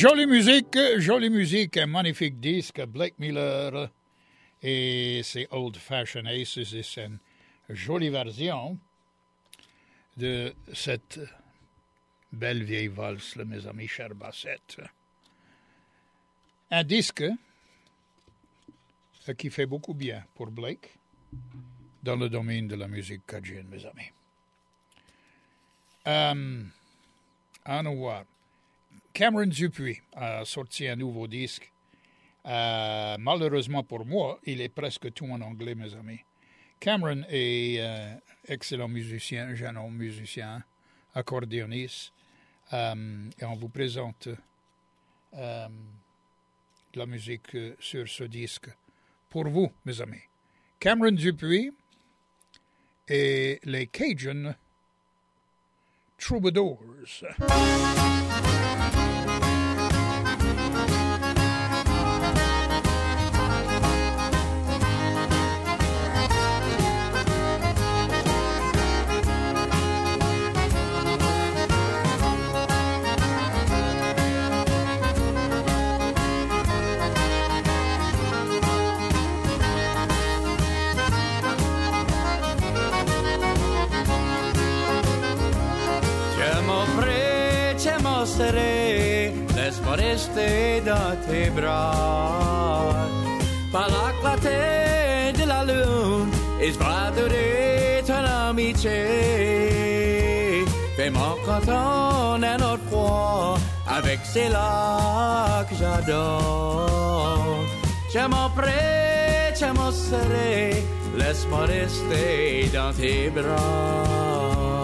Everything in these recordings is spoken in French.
Jolie musique, un magnifique disque, Blake Miller et ses Old Fashioned Aces, c'est une jolie version de cette belle vieille valse, là, mes amis, chers Bassett. Un disque qui fait beaucoup bien pour Blake dans le domaine de la musique cajun, mes amis. Allons voir. Cameron Dupuis a sorti un nouveau disque. Malheureusement pour moi, il est presque tout en anglais, mes amis. Cameron est excellent musicien, jeune homme musicien, accordéoniste. Et on vous présente la musique sur ce disque pour vous, mes amis. Cameron Dupuis et les Cajun Troubadours. Laisse-moi rester dans tes bras par la clarté de la lune et je vais adorer ton amitié. Fais-moi content un autre fois avec celle-là que j'adore. Tiens-moi près, tiens-moi serré, laisse-moi rester dans tes bras.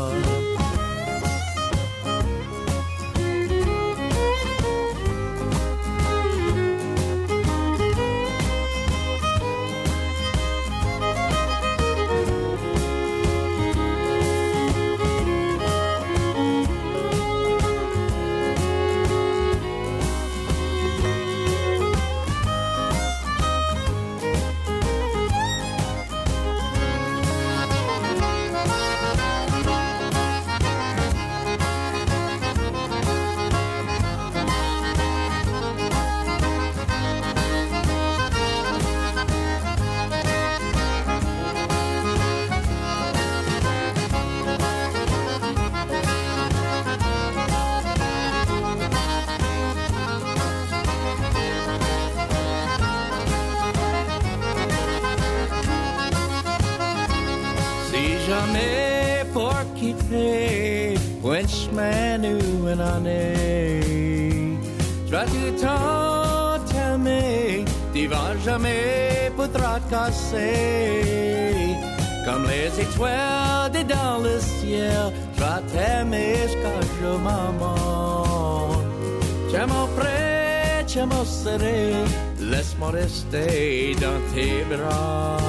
Jamais pour quitter un chemin où on est. Je vais tout le temps t'aimer, tu vas jamais pouvoir casser. Comme les étoiles dans le ciel, je vais t'aimer jusqu'à je m'en. Tiens-moi près, tiens-moi serré, laisse-moi rester dans tes bras.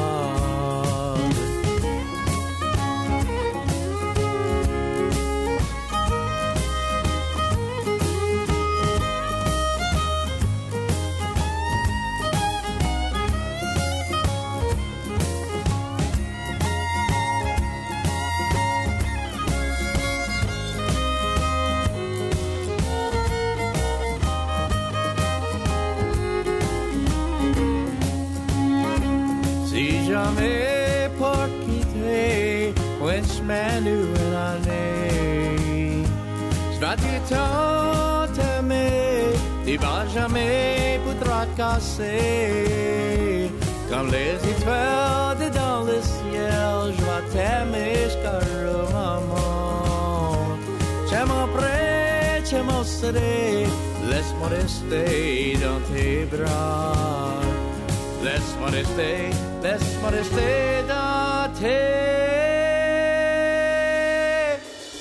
Jamais pour quitter un chemin où on est. Je vais tout le temps t'aimer, tu vas jamais pouvoir casser. Comme les étoiles dans le ciel, je vais t'aimer jusqu'à le moment. Tiens-moi près, tiens-moi serré, laisse-moi rester dans tes bras. Laisse-moi rester dans tes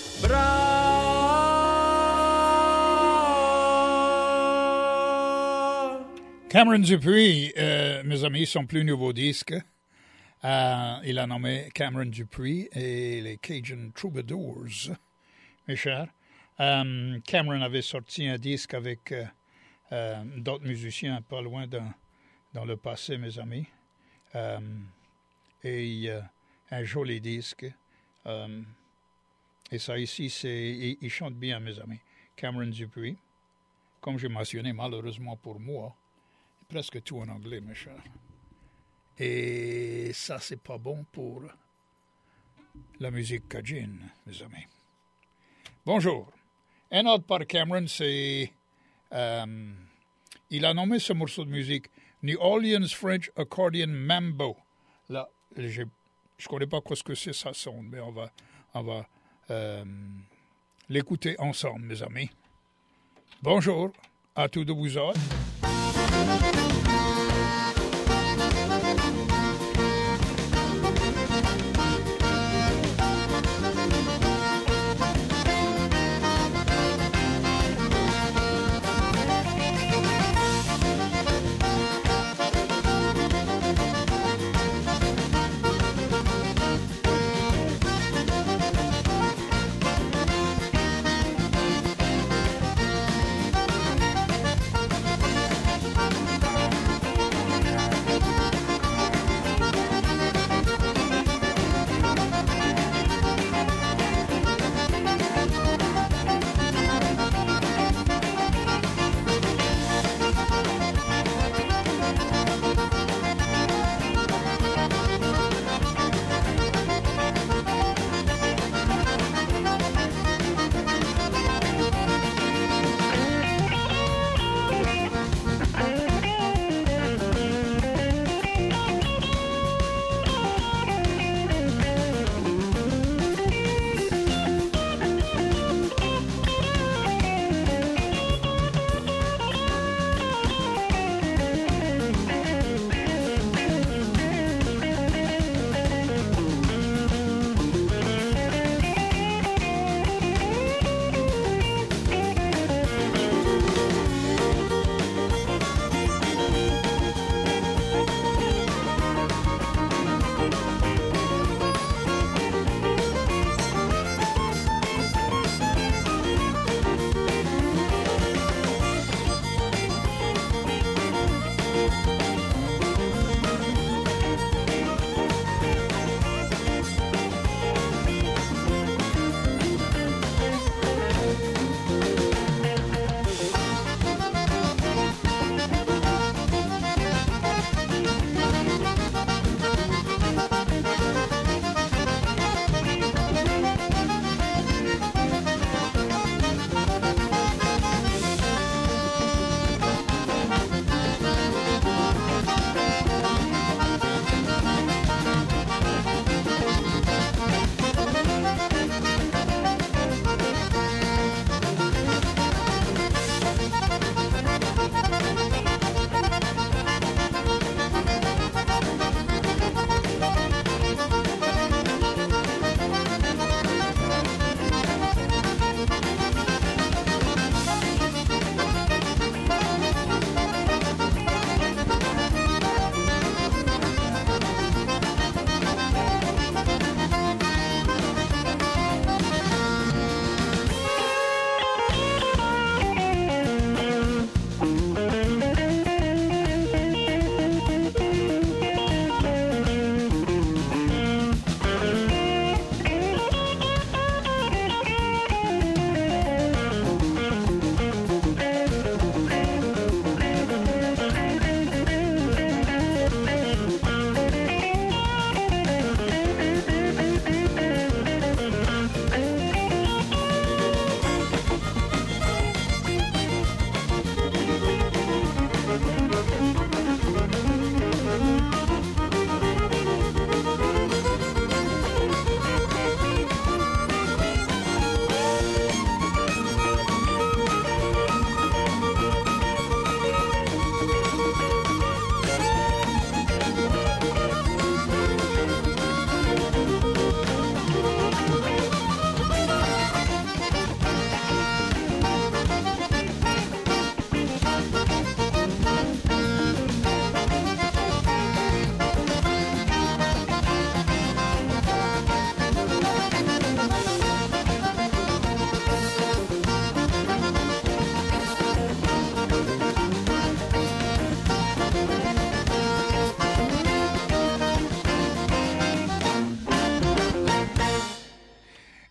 bras. Cameron Dupuis, mes amis, son plus nouveau disque. Il a nommé Cameron Dupuis et les Cajun Troubadours, mes chers. Cameron avait sorti un disque avec d'autres musiciens pas loin dans le passé, mes amis. Et un joli disque. Et ça ici, il chante bien, mes amis. Cameron Dupuis. comme j'ai mentionné, malheureusement pour moi, presque tout en anglais, mes chers. Et ça, c'est pas bon pour la musique cajun, mes amis. Bonjour. Un autre par Cameron, c'est... il a nommé ce morceau de musique New Orleans French Accordion Mambo. Là, je ne connais pas ce que c'est, ça sonne, mais on va l'écouter ensemble, mes amis. Bonjour à tous de vous autres.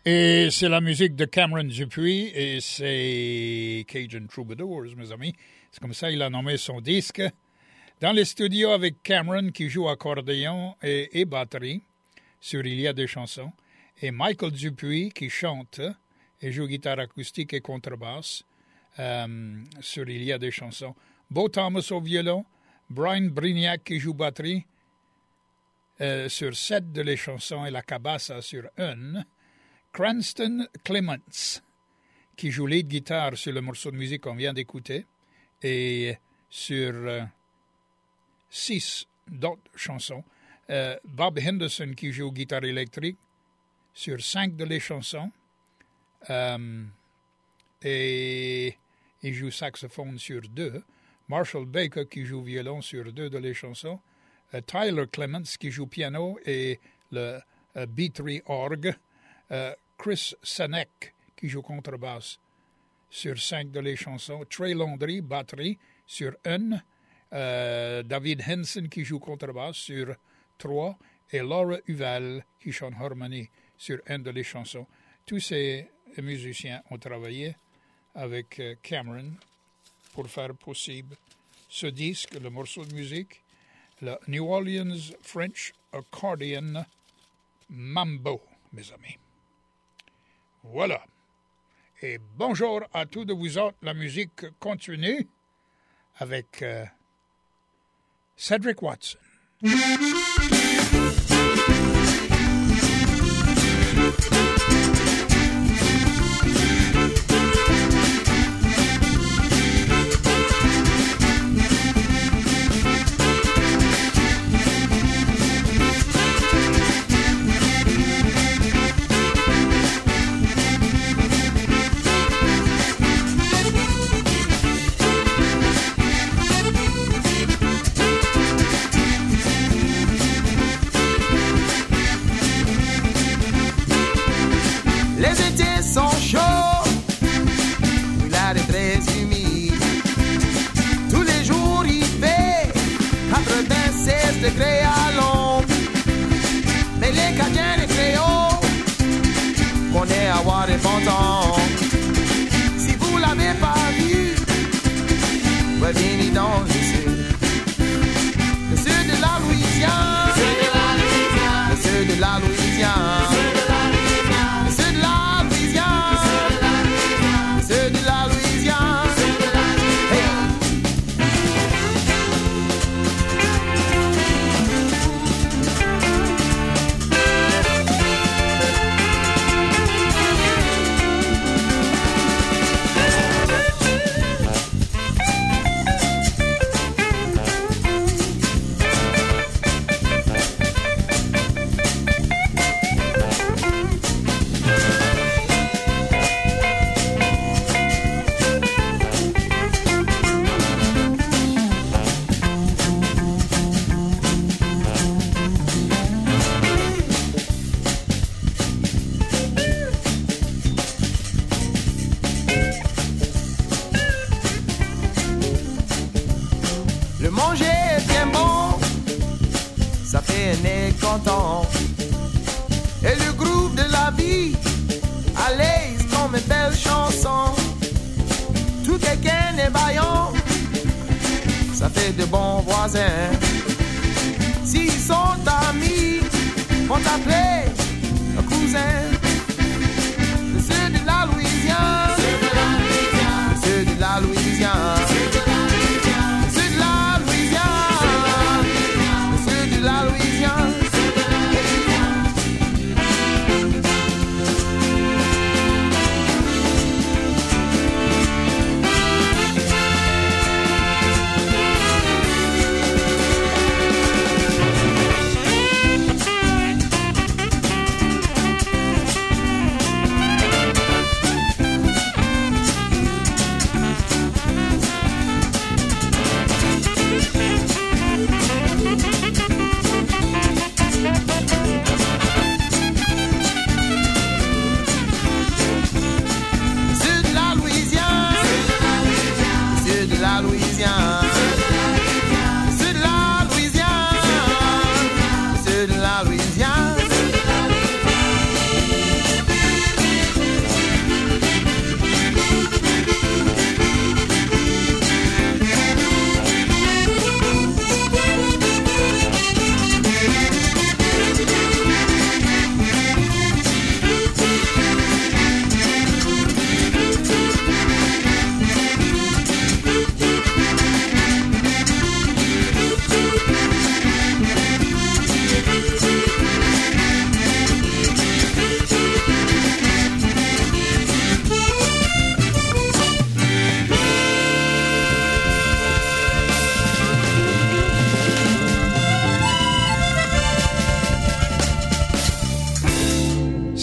Et c'est la musique de Cameron Dupuis et c'est Cajun Troubadours, mes amis. C'est comme ça qu'il a nommé son disque. Dans les studios avec Cameron qui joue accordéon et batterie sur Il y a des chansons. Et Michael Dupuis qui chante et joue guitare acoustique et contrebasse sur Il y a des chansons. Beau Thomas au violon, Brian Brignac qui joue batterie sur 7 de les chansons et la cabassa sur 1. Cranston Clements qui joue lead guitare sur le morceau de musique qu'on vient d'écouter et sur 6 d'autres chansons. Bob Henderson qui joue guitare électrique sur 5 de les chansons et il joue saxophone sur 2. Marshall Baker qui joue violon sur 2 de les chansons. Tyler Clements qui joue piano et le B3 orgue. Chris Senek qui joue contrebasse sur 5 de les chansons. Trey Landry, batterie sur 1. David Henson qui joue contrebasse sur 3. Et Laura Uval qui chante harmonie sur 1 de les chansons. Tous ces musiciens ont travaillé avec Cameron pour faire possible ce disque, le morceau de musique, le New Orleans French Accordion Mambo, mes amis. Voilà. Et bonjour à tous de vous autres. La musique continue avec Cedric Watson. degrés à l'ombre. Mais les Cadiens et Créoles, qu'on est à voir des fantômes. Si vous l'avez pas vu, revenez dans le sud. Le sud de la Louisiane. Le sud de la Louisiane. Le sud de la Louisiane. Le sud de la Louisiane. Et le groove de la vie, à l'aise comme une belle chanson. Tout quelqu'un est vaillant, ça fait de bons voisins. S'ils sont amis, on t'appelle un cousin. Le sud de la Louisiane, le sud de la Louisiane.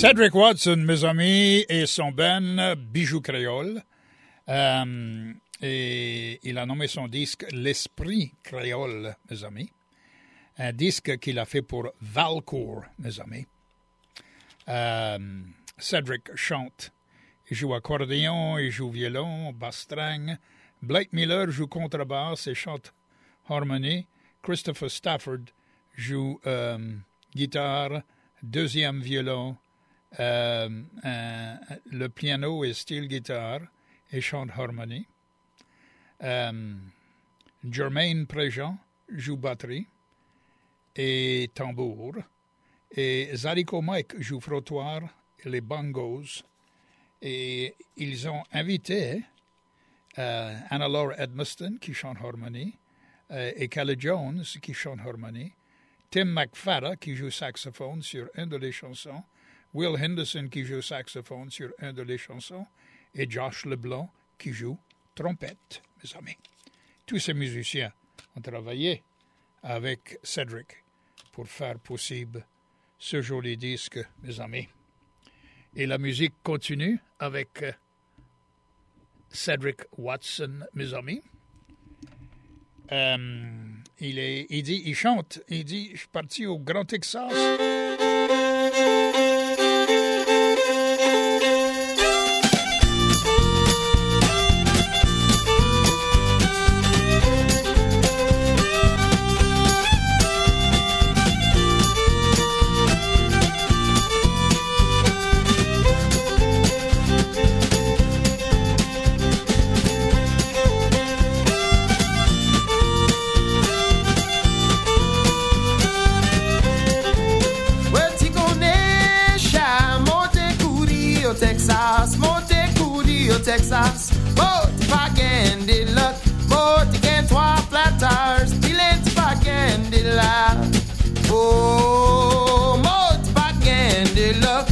Cedric Watson, mes amis, et son band Bijou Créole. Et il a nommé son disque L'Esprit Créole, mes amis. Un disque qu'il a fait pour Valcourt, mes amis. Cedric chante. Il joue accordéon, il joue violon, basse-string. Blake Miller joue contrebasse et chante harmonie. Christopher Stafford joue guitare, deuxième violon, le piano et style guitare et chante harmonie. Jermaine Préjean joue batterie et tambour. Et Zarico Mike joue frottoir et les bongos. Et ils ont invité Anna-Laura Edmiston qui chante harmonie et Kelly Jones qui chante harmonie. Tim McFadden qui joue saxophone sur une de les chansons. Will Henderson qui joue saxophone sur une de les chansons. Et Josh Leblanc qui joue trompette, mes amis. Tous ces musiciens ont travaillé avec Cedric pour faire possible ce joli disque, mes amis. Et la musique continue avec Cedric Watson, mes amis. Il chante, il dit, je suis parti au Grand Texas. Texas, Monty Pagan de luck, Monty Can 3 flat tires, Dylan Pagan de la, oh, Monty Pagan de luck.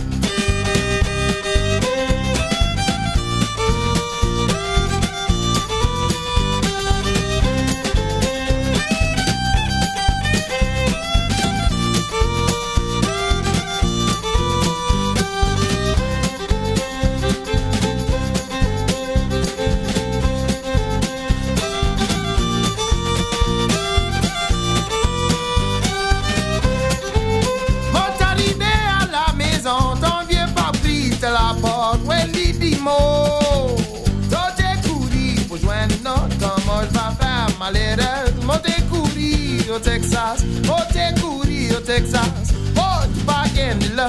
Au Texas, au Texas, oh, tu vas gagner là.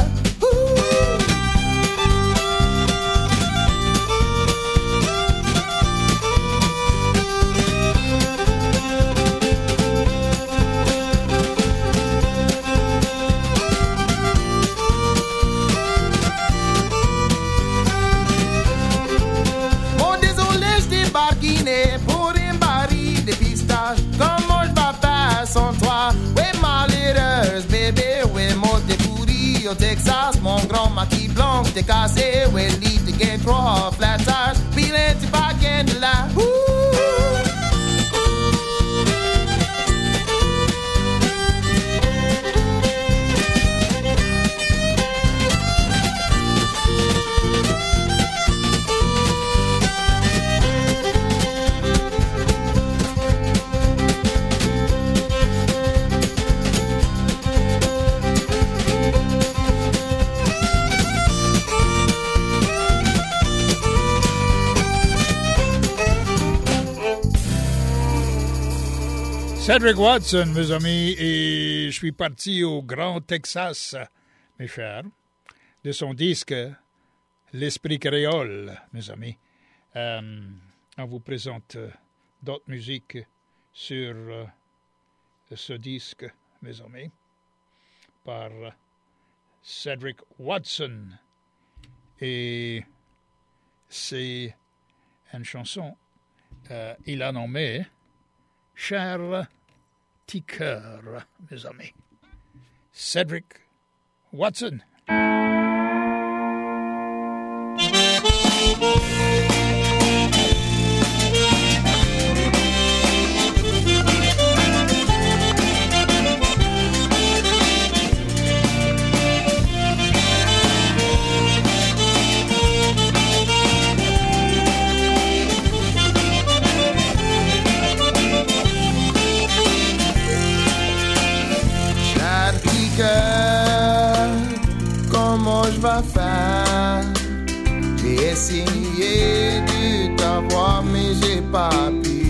Bon, désolé, je débarquiné pour un baril de pistache. Comment je vais faire sans toi? Ouais, malheureuse, bébé, ouais, moi t'es pourri au Texas. Mon grand maquis blanc t'es cassé. Ouais, lit t'es gain 3 flat tires. Bilan, tu vas gagner là. Cedric Watson, mes amis, et je suis parti au Grand Texas, mes chers, de son disque L'Esprit Créole, mes amis. On vous présente d'autres musiques sur ce disque, mes amis, par Cedric Watson. Et c'est une chanson, il a nommé Cher petit cœur, mes amis. Cedric Watson. essayé de t'avoir, mais j'ai pas pu.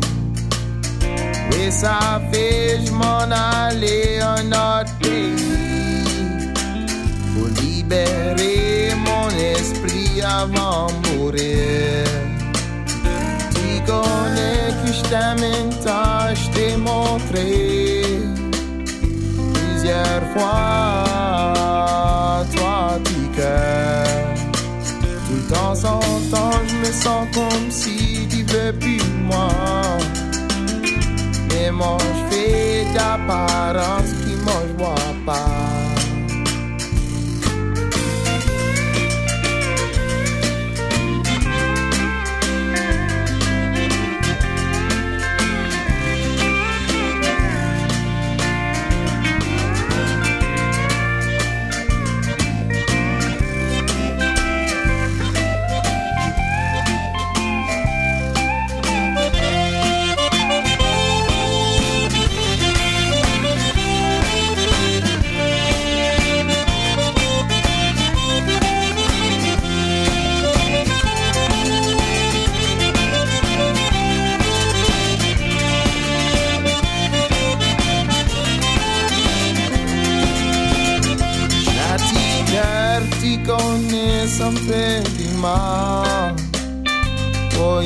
Et ça fait, je m'en allais en autre pays pour libérer mon esprit avant de mourir. Tu connais que je t'aime une tâche, je t'ai montré plusieurs fois, toi, du cœur. Tout le temps, sans temps, je me sens comme si tu veux plus moi. Mais moi, je fais d'apparence qui moi, je vois pas. Ça me fait du mal. Oh,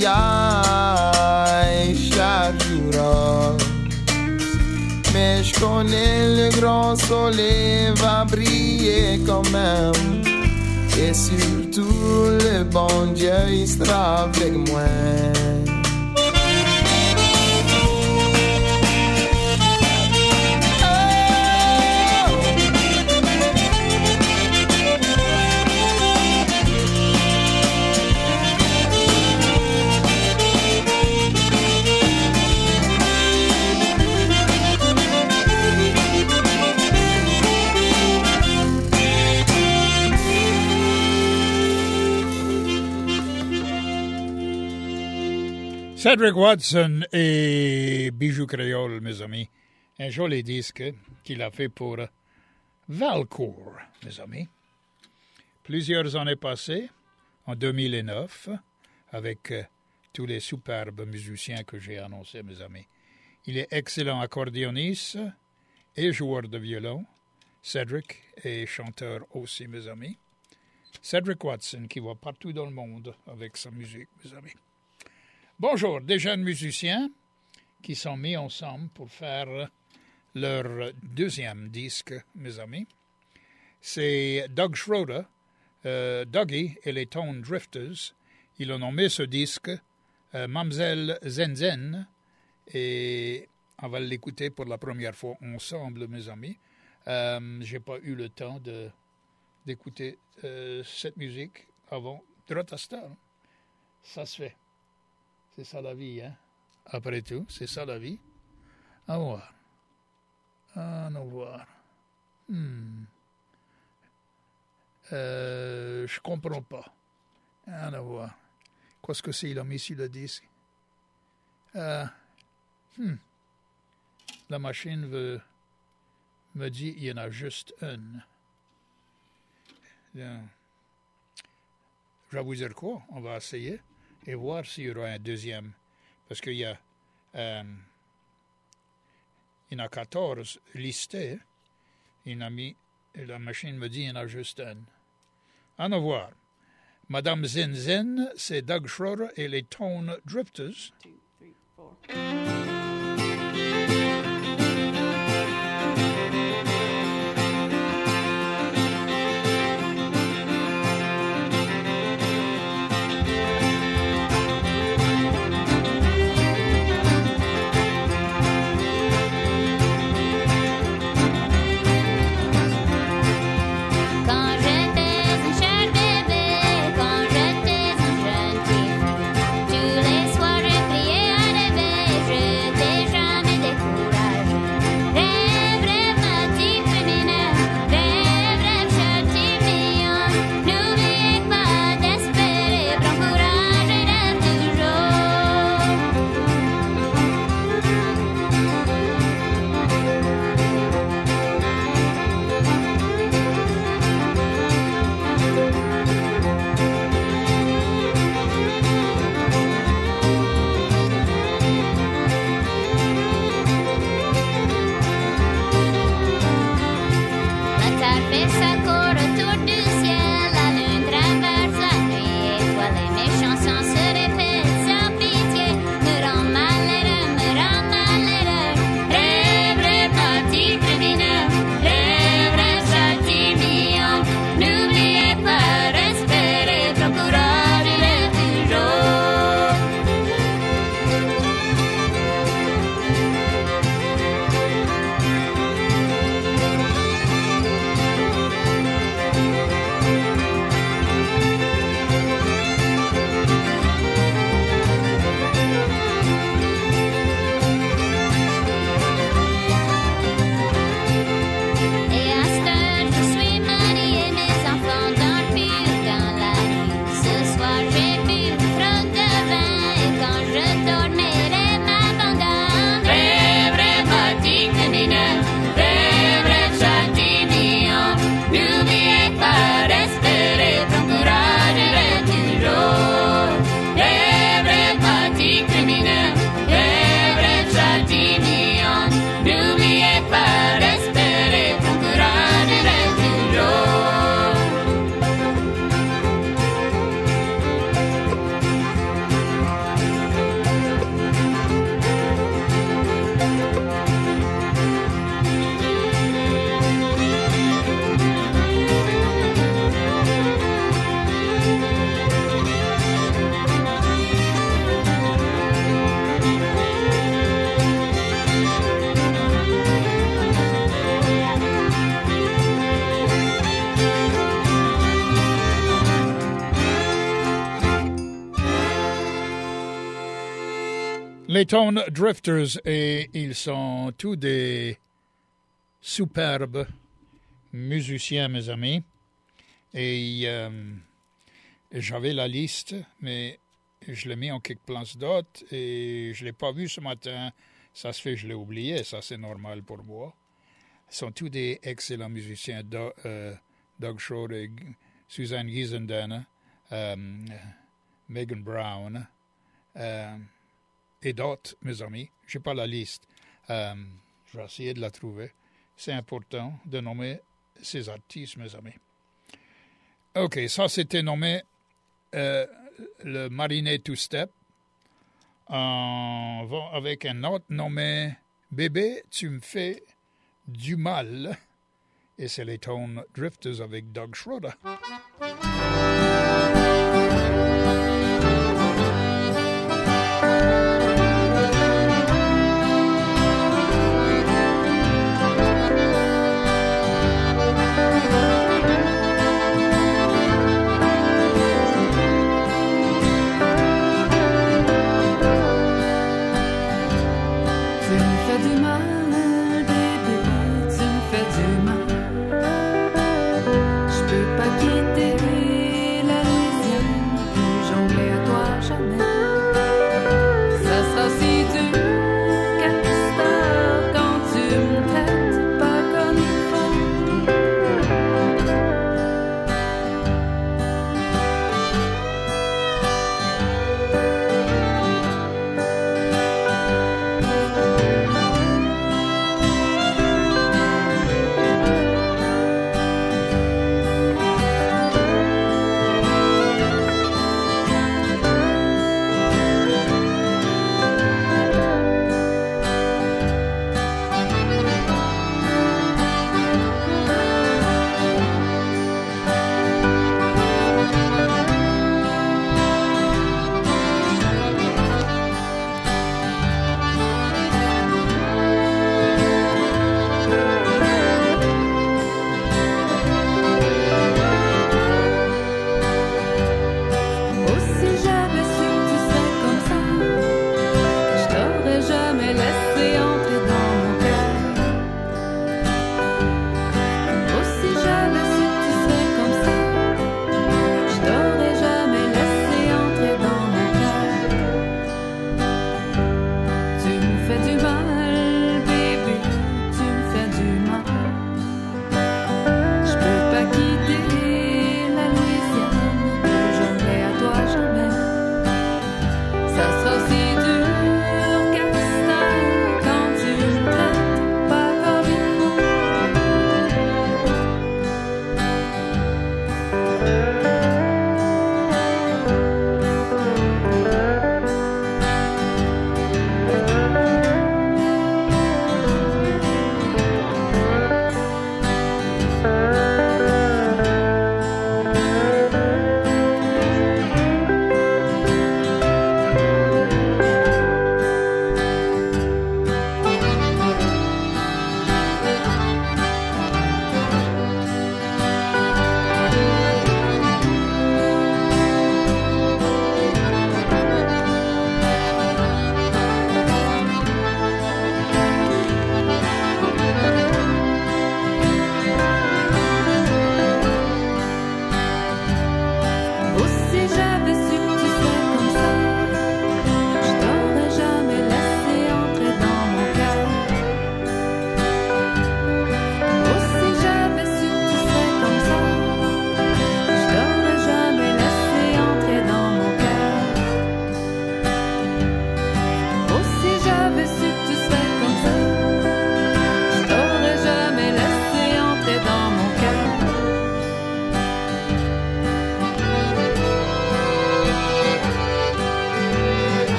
chaque jour. Mais je connais le grand soleil va briller quand même. Et surtout le bon Dieu il sera avec moi. Cedric Watson et Bijou Créole, mes amis. Un joli disque qu'il a fait pour Valcourt, mes amis. Plusieurs années passées, en 2009, avec tous les superbes musiciens que j'ai annoncés, mes amis. Il est excellent accordéoniste et joueur de violon. Cedric est chanteur aussi, mes amis. Cedric Watson qui va partout dans le monde avec sa musique, mes amis. Bonjour, des jeunes musiciens qui sont mis ensemble pour faire leur deuxième disque, mes amis. C'est Doug Schroeder, Dougie et les Tone Drifters. Ils ont nommé ce disque Mamzelle Zenzen et on va l'écouter pour la première fois ensemble, mes amis. J'ai pas eu le temps d'écouter cette musique avant Drotasta. Ça se fait. C'est ça la vie, hein? Après tout, c'est ça la vie. À voir. À nous voir. Je comprends pas. À nous voir. Qu'est-ce que c'est, il a mis sur le disque? La machine me dit il y en a juste une. Je vais vous dire quoi? On va essayer. Et voir s'il y aura un deuxième. Parce qu'il y a, il y en a 14 listés. La machine me dit qu'il y en a juste un. À nous voir. Madame Zenzen, c'est Doug Schroeder et les Tone Drifters. 2, 3, 4. Tous les soirs je priais à l'éveil, je Les Tone Drifters, et ils sont tous des superbes musiciens, mes amis. Et j'avais la liste, mais je l'ai mis en quelques places d'autres et je ne l'ai pas vu ce matin. Ça se fait, je l'ai oublié, ça c'est normal pour moi. Ils sont tous des excellents musiciens, Doug Schroeder, Suzanne Giesendaner, Megan Brown, et d'autres, mes amis. Je n'ai pas la liste. Je vais essayer de la trouver. C'est important de nommer ces artistes, mes amis. OK, ça c'était nommé le Marinet Two Step. On va avec un autre nommé Bébé, tu me fais du mal. Et c'est les Tone Drifters avec Doug Schroeder. Je peux pas quitter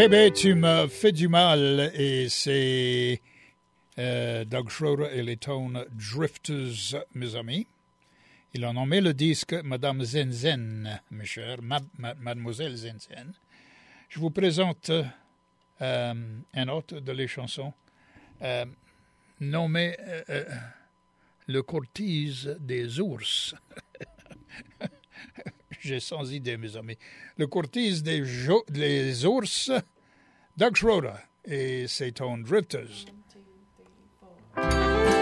Bébé, tu m'as fait du mal et c'est Doug Schroeder et les Tone Drifters, mes amis. Ils ont nommé le disque Madame Zenzen, mes chers, Mademoiselle Zenzen. Je vous présente un autre de les chansons nommé Le courtise des ours. J'ai sans idée, mes amis. Le courtise des ours, Doug Schroeder et ses Tone Drifters. 1, 2, 3, 4.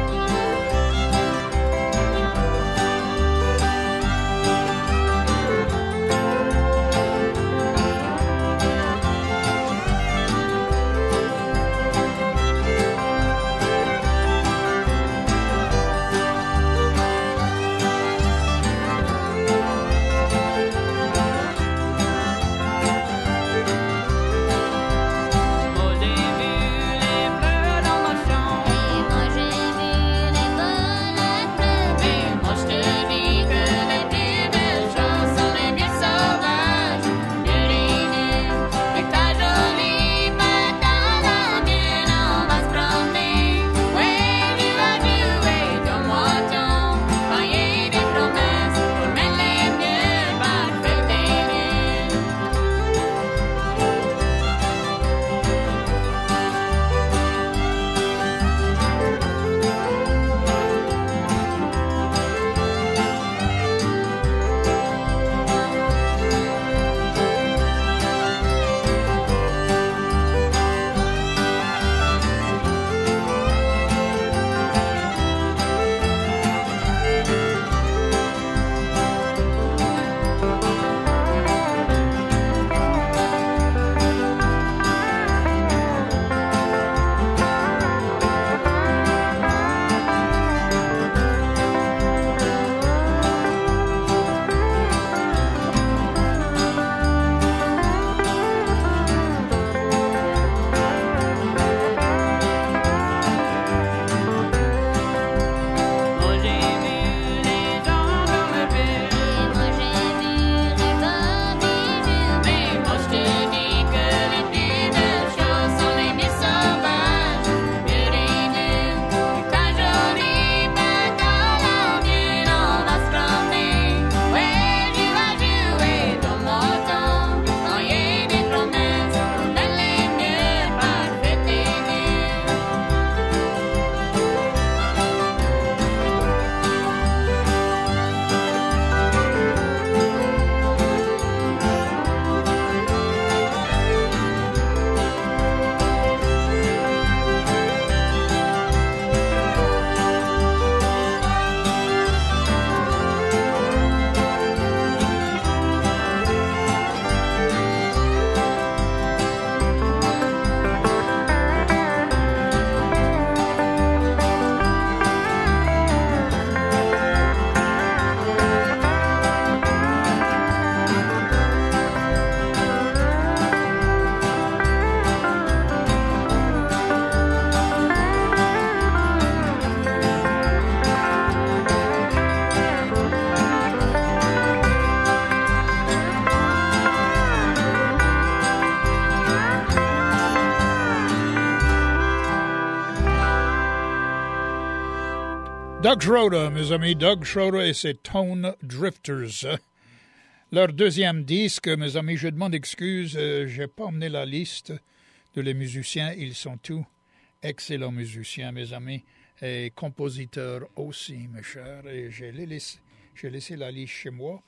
Doug Schroeder, mes amis, Doug Schroeder et ses Tone Drifters. Leur deuxième disque, mes amis, je demande excuse, je n'ai pas emmené la liste de les musiciens. Ils sont tous excellents musiciens, mes amis, et compositeurs aussi, mes chers. Et j'ai laissé la liste chez moi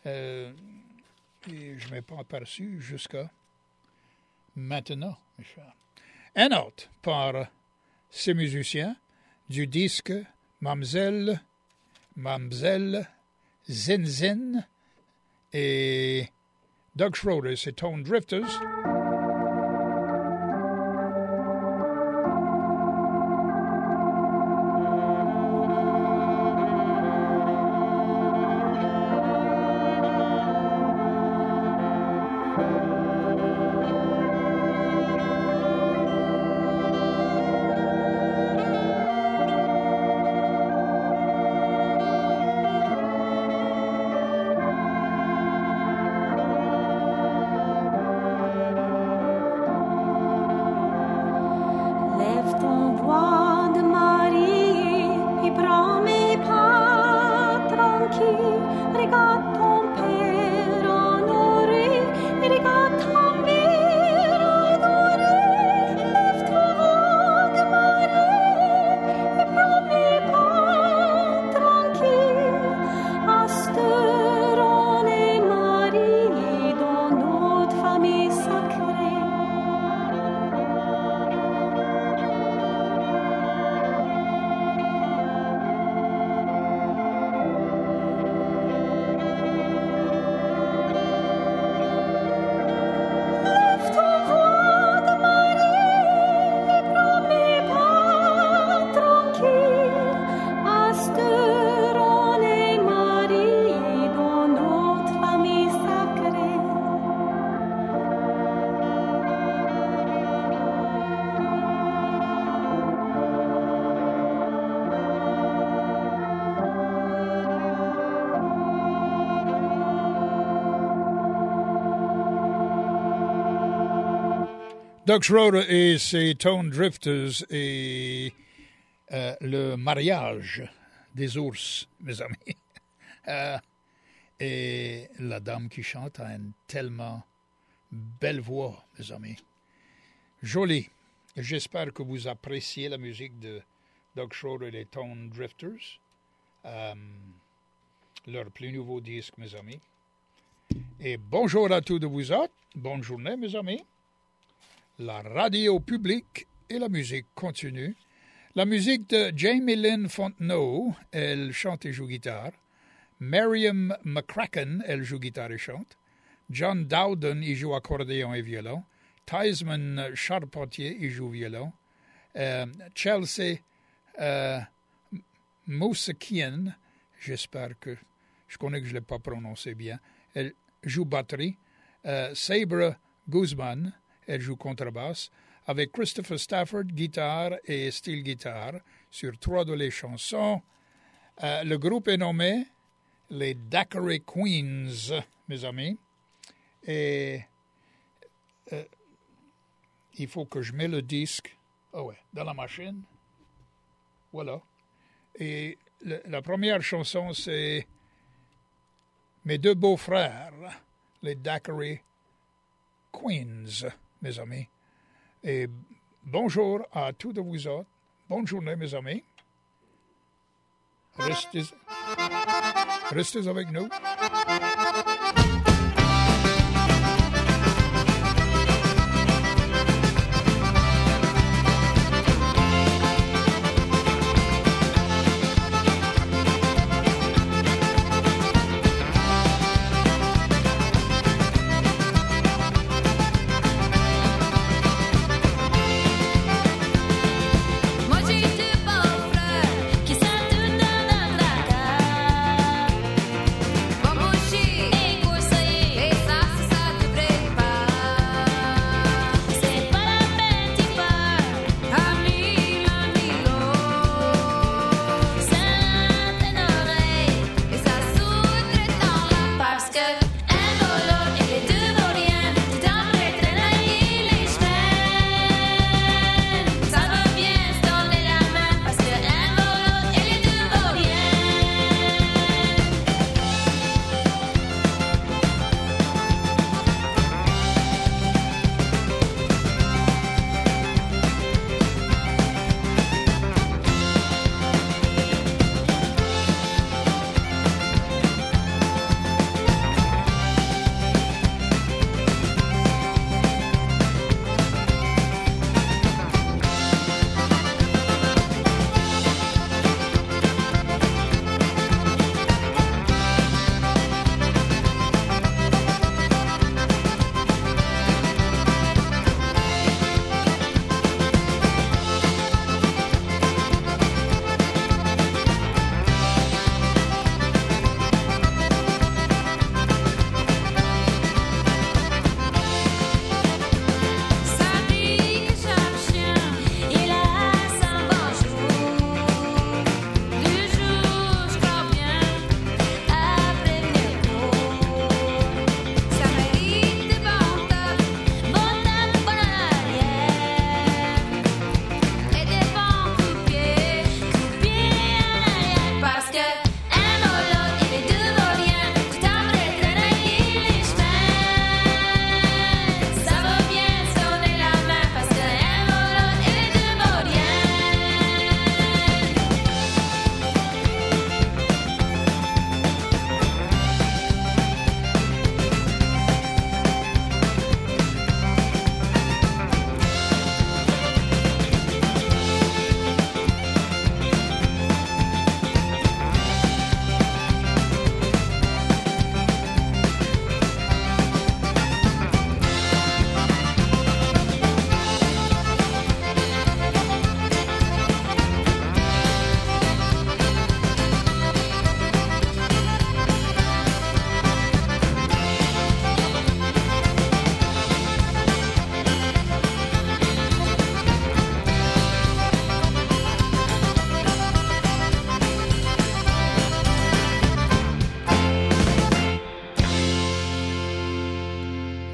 et je ne m'ai pas aperçu jusqu'à maintenant, mes chers. Un autre par ces musiciens du disque Mamzelle Zenzen et Doug Schroeder, c'est Tone Drifters. Doug Schroeder et ses Tone Drifters et le mariage des ours, mes amis. Et la dame qui chante a une tellement belle voix, mes amis. Jolie. J'espère que vous appréciez la musique de Doug Schroeder et les Tone Drifters. Leur plus nouveau disque, mes amis. Et bonjour à tous de vous autres. Bonne journée, mes amis. La radio publique et la musique continue. La musique de Jamie Lynn Fontenot, elle chante et joue guitare. Miriam McCracken, elle joue guitare et chante. John Dowden, il joue accordéon et violon. Theisman Charpentier, il joue violon. Chelsea Mousakian, j'espère que je connais que je ne l'ai pas prononcé bien, elle joue batterie. Sabre Guzman, elle joue contrebasse. Avec Christopher Stafford, guitare et style guitare, sur 3 de les chansons. Le groupe est nommé les Daiquiri Queens, mes amis. Et il faut que je mette le disque dans la machine. Voilà. Et la première chanson, c'est mes 2 beaux-frères, les Daiquiri Queens, mes amis. Et bonjour à tous de vous autres. Bonne journée, mes amis. Restez avec nous. Vamos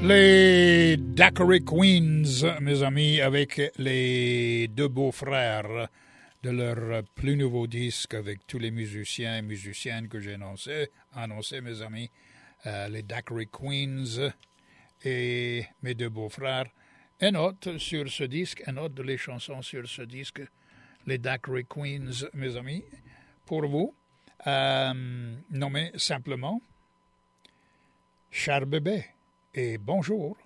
Les Daiquiri Queens, mes amis, avec les deux beaux-frères de leur plus nouveau disque, avec tous les musiciens et musiciennes que j'ai annoncé, mes amis, les Daiquiri Queens et mes deux beaux-frères. Un autre sur ce disque, un autre de les chansons sur ce disque, les Daiquiri Queens, mes amis, pour vous, nommé simplement Cher Bébé. Et bonjour.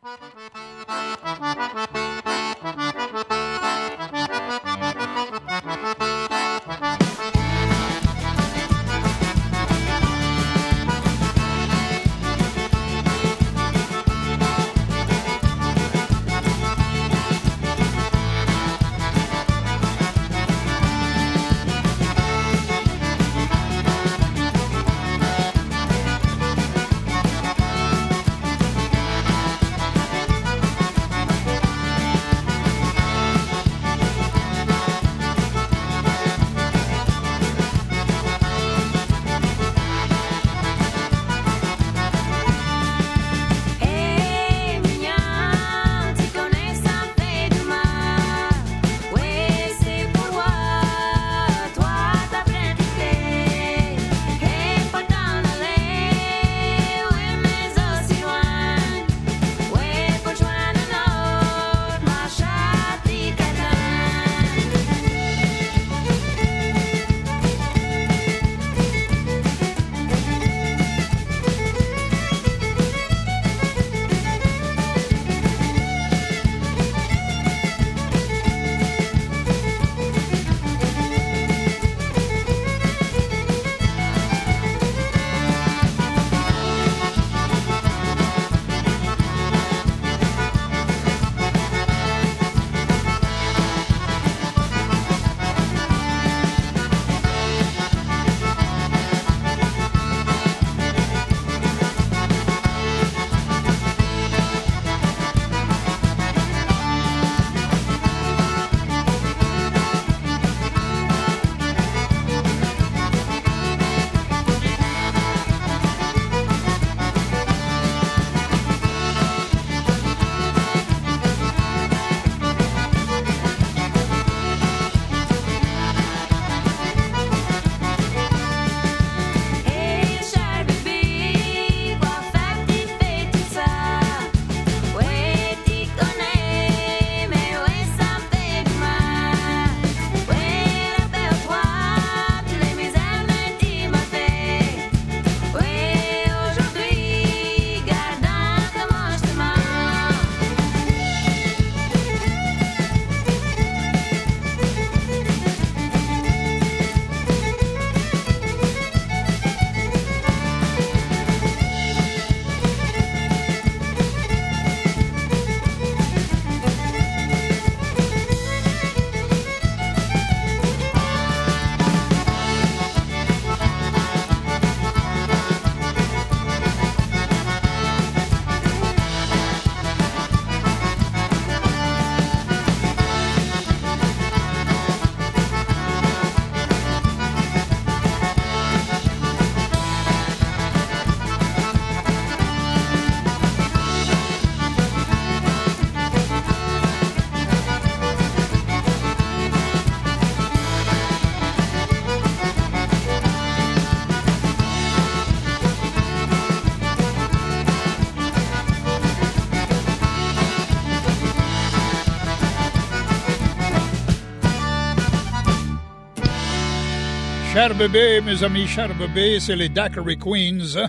Cher Bébé, mes amis, Cher Bébé, c'est les Daiquiri Queens,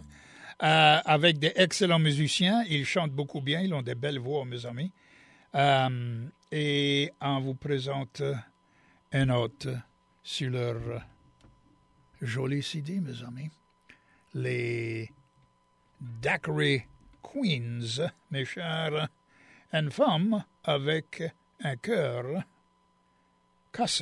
avec des excellents musiciens. Ils chantent beaucoup bien, ils ont des belles voix, mes amis. Et on vous présente un autre sur leur joli CD, mes amis. Les Daiquiri Queens, mes chers, une femme avec un cœur cassé.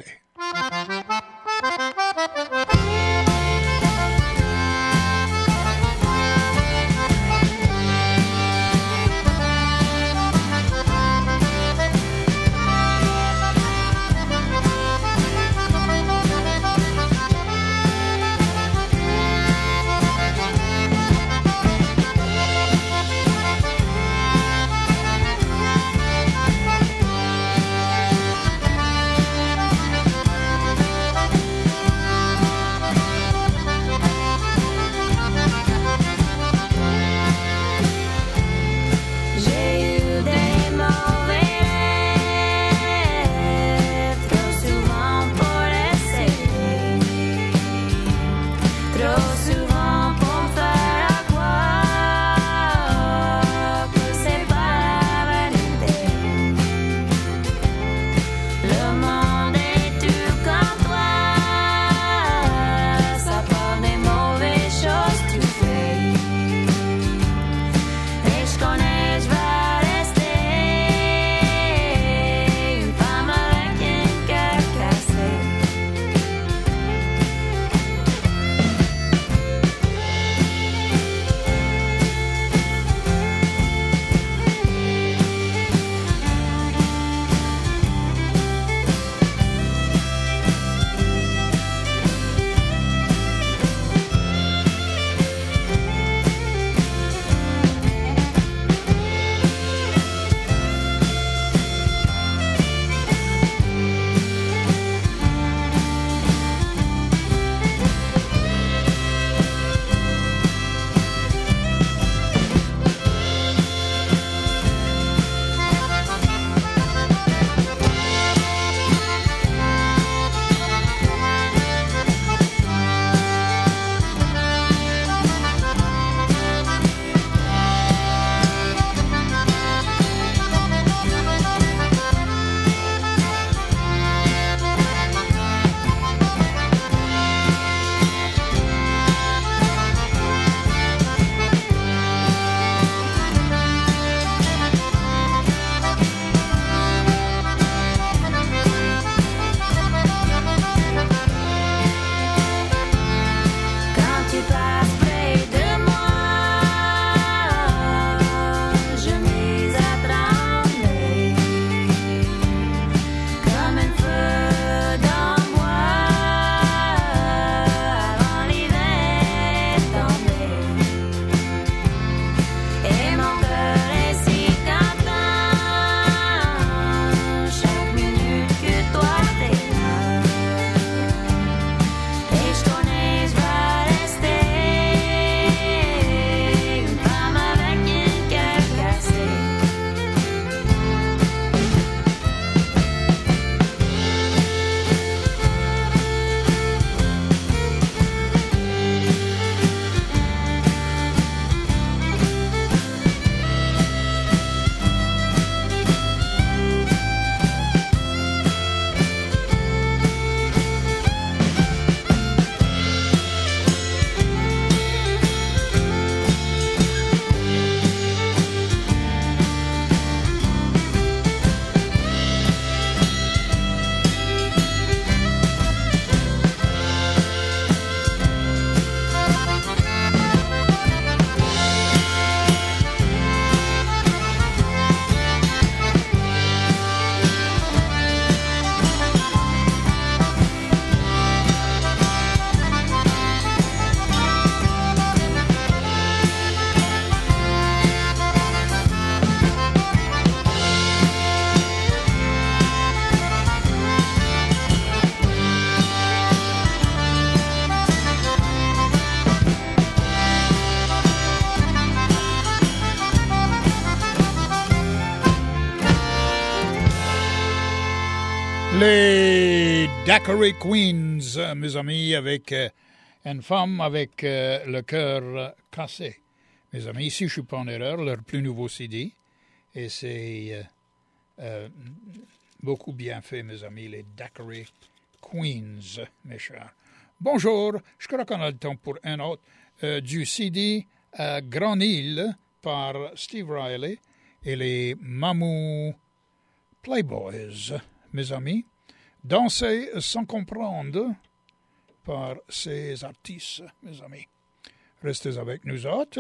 Les Daiquiri Queens, mes amis, avec une femme avec le cœur cassé. Mes amis, si je ne suis pas en erreur, leur plus nouveau CD. Et c'est beaucoup bien fait, mes amis, les Daiquiri Queens, mes chers. Bonjour, je crois qu'on a le temps pour un autre. Du CD Grand Île par Steve Riley et les Mamou Playboys, mes amis. Danser sans comprendre par ces artistes, mes amis. Restez avec nous autres.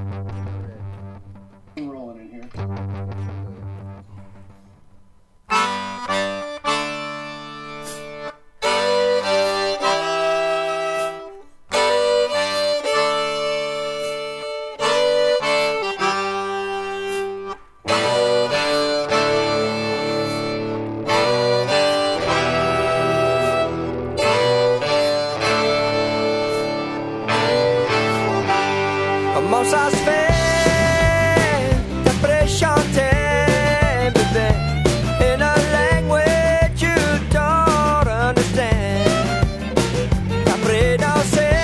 Ça se fait d'après chanter, bébé, in a language you don't understand. D'après danser,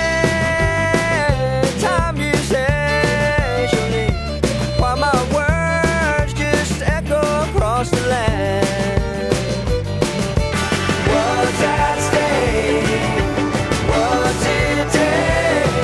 t'amuser, jolie, while my words just echo across the land. What's at stake? What's it take?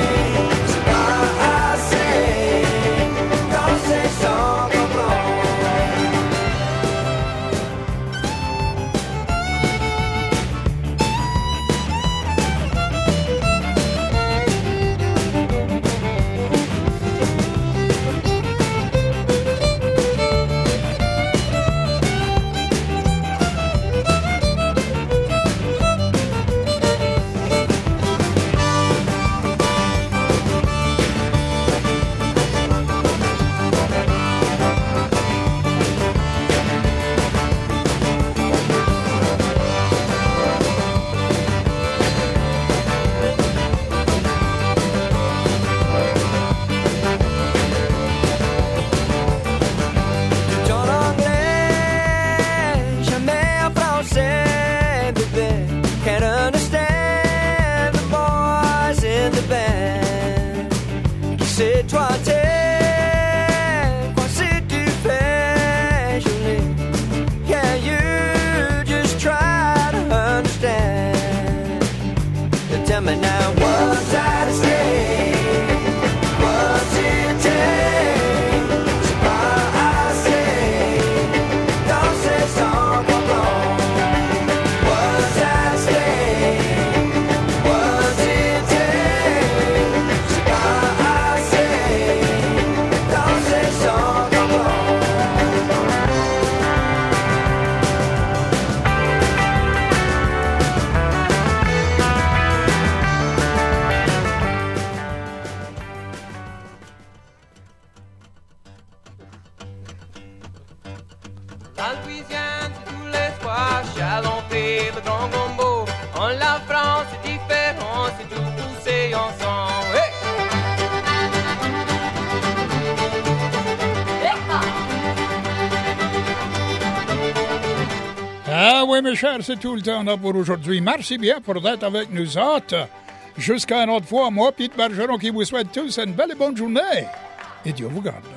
Mes chers, c'est tout le temps là pour aujourd'hui. Merci bien pour d'être avec nous autres. Jusqu'à une autre fois, moi, Pete Bergeron, qui vous souhaite tous une belle et bonne journée. Et Dieu vous garde.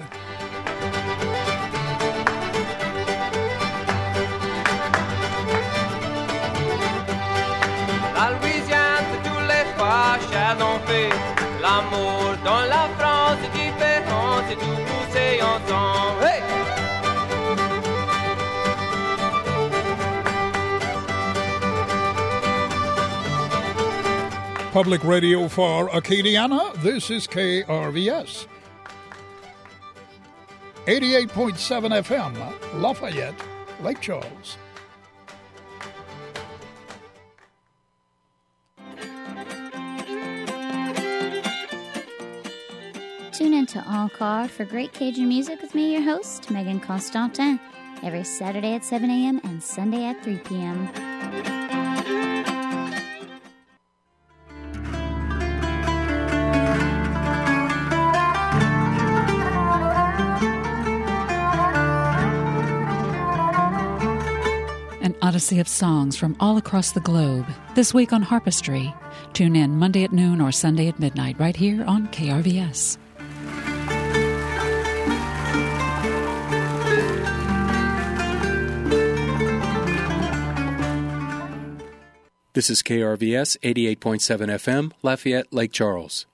La Louisiane, c'est tous les fois, challons fait. L'amour dans la France est différent, c'est tout poussé ensemble. Hey! Public radio for Acadiana, this is KRVS. 88.7 FM, Lafayette, Lake Charles. Tune in to Encore for great Cajun music with me, your host, Megan Constantin, every Saturday at 7 a.m. and Sunday at 3 p.m. odyssey of songs from all across the globe. This week on Harpistry. Tune in Monday at noon or Sunday at midnight right here on KRVS. This is KRVS 88.7 FM, Lafayette, Lake Charles.